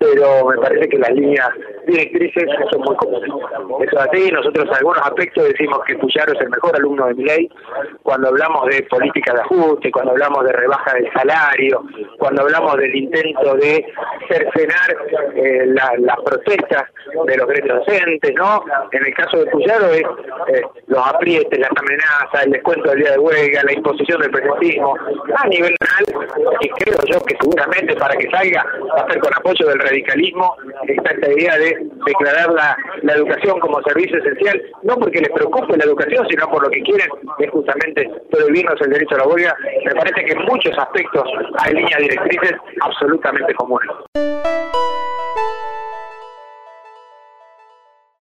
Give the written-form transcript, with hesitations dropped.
pero me parece que las líneas directrices son muy comunes. Eso es así. Nosotros en algunos aspectos decimos que Puyaro es el mejor alumno de Milei, cuando hablamos de política de ajuste, cuando hablamos de rebaja del salario, cuando hablamos del intento de cercenar las protestas de los gremios docentes, ¿no? En el caso de Puyaro es los aprietes, las amenazas, el descuento del día de huelga, la imposición del presentismo, a nivel nacional, y creo yo que seguramente para que salga va a ser con apoyo del radicalismo, está esta idea de declarar la educación como servicio esencial, no porque les preocupe la educación, sino por lo que quieren, es justamente prohibirnos el derecho a la huelga. Me parece que en muchos aspectos hay líneas directrices absolutamente comunes.